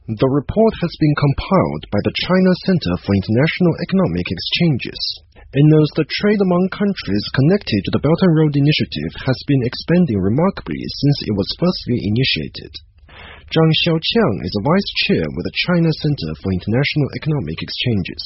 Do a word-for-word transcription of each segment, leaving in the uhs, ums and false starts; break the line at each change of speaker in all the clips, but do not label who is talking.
The report has been compiled by the China Center for International Economic Exchanges. It notes that trade among countries connected to the Belt and Road Initiative has been expanding remarkably since it was firstly initiated. Zhang Xiaoqiang is a vice chair with the China Center for International Economic Exchanges.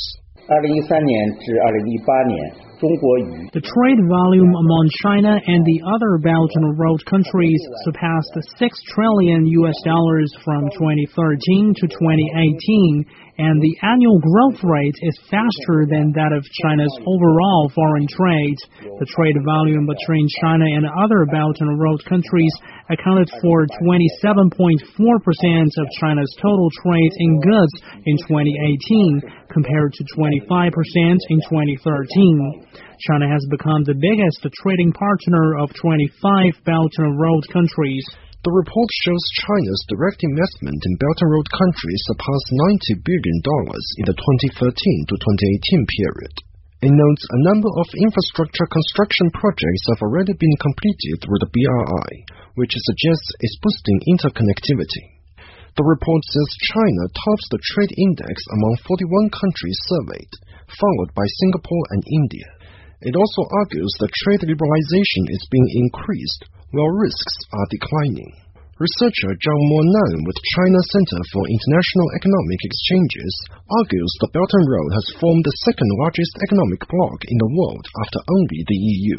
The trade volume among China and the other Belt and Road countries surpassed six trillion U S dollars from twenty thirteen to twenty eighteen, and the annual growth rate is faster than that of China's overall foreign trade. The trade volume between China and other Belt and Road countries accounted for twenty-seven point four percent of China's total trade in goods in twenty eighteen, compared to twenty-five percent in twenty thirteen. China has become the biggest trading partner of twenty-five Belt and Road countries.
The report shows China's direct investment in Belt and Road countries surpassed ninety billion dollars in the twenty thirteen to twenty eighteen period. It notes a number of infrastructure construction projects have already been completed through the B R I, which suggests it's boosting interconnectivity. The report says China tops the trade index among forty-one countries surveyed, followed by Singapore and India. It also argues that trade liberalization is being increased, while risks are declining. Researcher Zhang Monan with China Center for International Economic Exchanges argues the Belt and Road has formed the second largest economic bloc in the world after only the E U.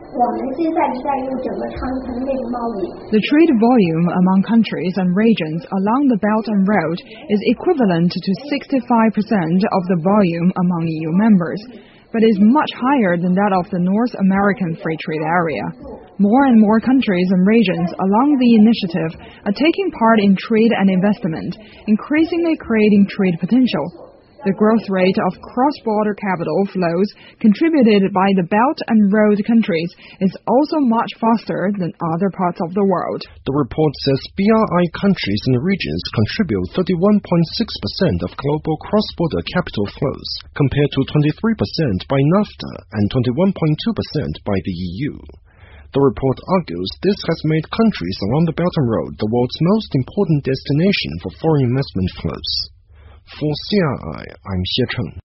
The trade volume among countries and regions along the Belt and Road is equivalent to sixty-five percent of the volume among E U members, but is much higher than that of the North American Free Trade Area. More and more countries and regions along the initiative are taking part in trade and investment, increasingly creating trade potential. The growth rate of cross-border capital flows contributed by the Belt and Road countries is also much faster than other parts of the world.
The report says B R I countries and regions contribute thirty-one point six percent of global cross-border capital flows, compared to twenty-three percent by NAFTA and twenty-one point two percent by the E U. The report argues this has made countries along the Belt and Road the world's most important destination for foreign investment flows. For C R I, I'm Xie Cheng.